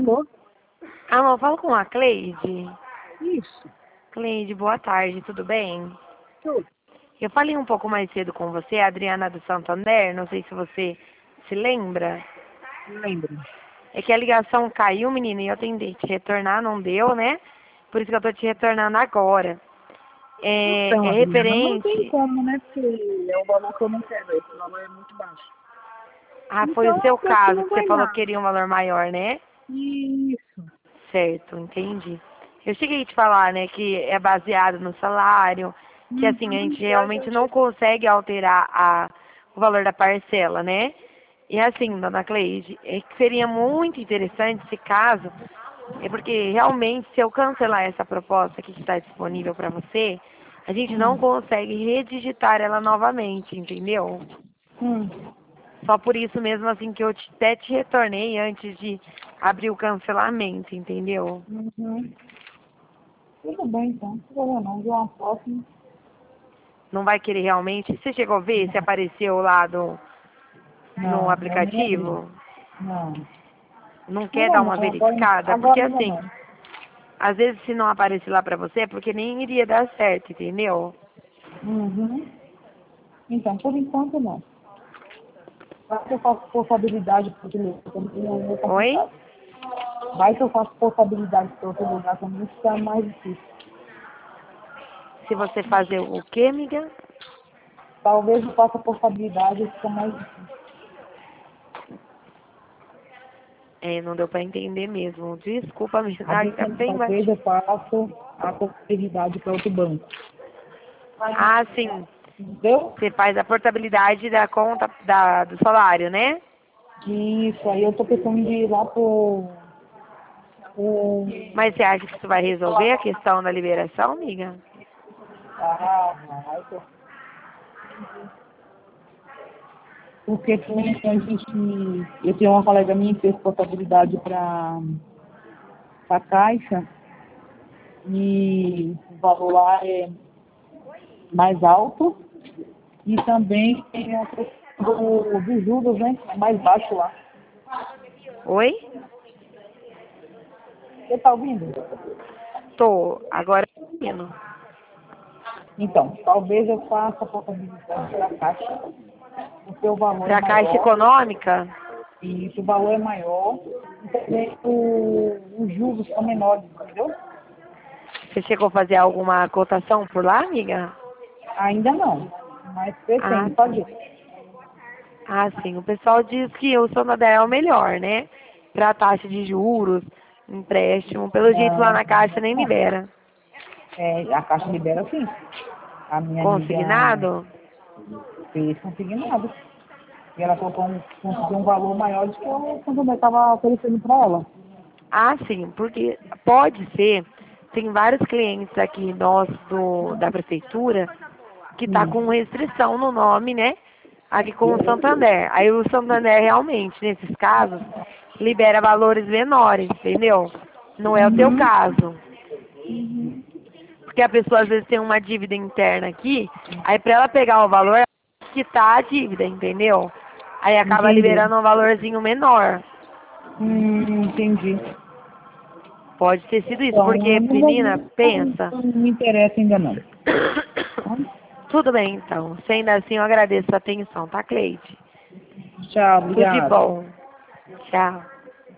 Alô? Alô, falo com a Cleide. Isso. Cleide, boa tarde, tudo bem? Tudo. Eu falei um pouco mais cedo com você, a Adriana do Santander, não sei se você se lembra. Lembro. É que a ligação caiu, menina, e eu tentei te retornar, não deu, né? Por isso que eu tô te retornando agora. Então, É Adriana, não tem referente... como, né? Porque é um valor que eu não quero. Esse valor é muito baixo. Ah, foi o Então, seu eu acho que caso, não que você vai falou que dar. queria um valor maior, né? Isso. Certo, entendi. Eu cheguei a te falar, né, que é baseado no salário, que assim, a gente E a realmente gente... não consegue alterar o valor da parcela, né? E assim, dona Cleide, é que seria muito interessante esse caso, é porque realmente se eu cancelar essa proposta aqui que está disponível para você, a gente não consegue redigitar ela novamente, entendeu? Hum. Só por isso mesmo assim que eu até te retornei antes de abrir o cancelamento, entendeu? Uhum. Tudo bem, então. Não tem problema não. De uma próxima. Não vai querer realmente? Você chegou a ver se apareceu lá no Não, eu nem abri. aplicativo? Não. Não quer Ainda dar uma não. verificada? Porque Agora ainda assim, não. às vezes se não aparecer lá pra você é porque nem iria dar certo, entendeu? Uhum. Então, por enquanto, não. Vai que eu faço portabilidade para outro lugar também, é meio Oi? complicado. Vai que eu faço portabilidade para outro lugar também, fica mais difícil. Se você fazer o quê, amiga? Talvez eu faça portabilidade, fica mais difícil. É, não deu pra entender mesmo. Desculpa, me A tá dizendo, bem talvez eu batido. faça a portabilidade para outro banco. Ah, sim. Entendeu? Você faz a portabilidade da conta do salário, né? Isso, aí eu tô pensando de ir lá pro Mas você acha que isso vai resolver a questão da liberação, amiga? vai, porque também a gente, eu tenho uma colega minha que fez portabilidade para a Caixa e o valor lá é mais alto e também tem a questão dos juros, né? É mais baixo lá. Oi? Você está ouvindo? Tô. Agora tô indo. Então, talvez eu faça a portabilidade da Caixa, porque o valor é Pra Caixa maior, Econômica? e se o valor é maior, e também os juros são menores, entendeu? Você chegou a fazer alguma cotação por lá, amiga? Ainda não, mas Ah, pretendo tá. fazer. Ah, sim. O pessoal diz que o Santander é o melhor, né? Pra taxa de juros, empréstimo. Pelo jeito lá Não, na Caixa nem não. libera. A Caixa libera sim. A minha amiga Consignado? fez consignado. E ela conseguiu um valor maior do que o Santander estava oferecendo para ela. Ah, sim. Porque pode ser. Tem vários clientes aqui nossos da prefeitura que tá com Hum. restrição no nome, né? Aqui com o Santander. Aí o Santander realmente, nesses casos, libera valores menores, entendeu? Não é o teu Uhum. caso. Porque a pessoa às vezes tem uma dívida interna aqui, aí pra ela pegar o valor, ela tem que quitar a dívida, entendeu? Aí acaba Entendi. liberando um valorzinho menor. Entendi. Pode ter sido isso, Então, porque, eu menina, pensa. não me interessa ainda não. Tá? Tudo bem, então. Sendo assim, eu agradeço a atenção, tá, Cleide? Tchau, Tudo de obrigada. bom. Tchau.